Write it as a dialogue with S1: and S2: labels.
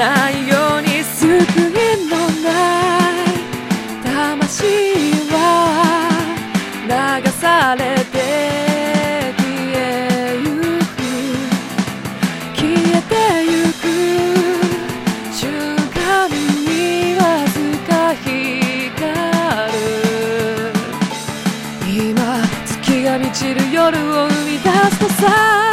S1: ないように救いのない魂は流されて消えゆく消えてゆく瞬間にわずか光る今月が満ちる夜を生み出すのさ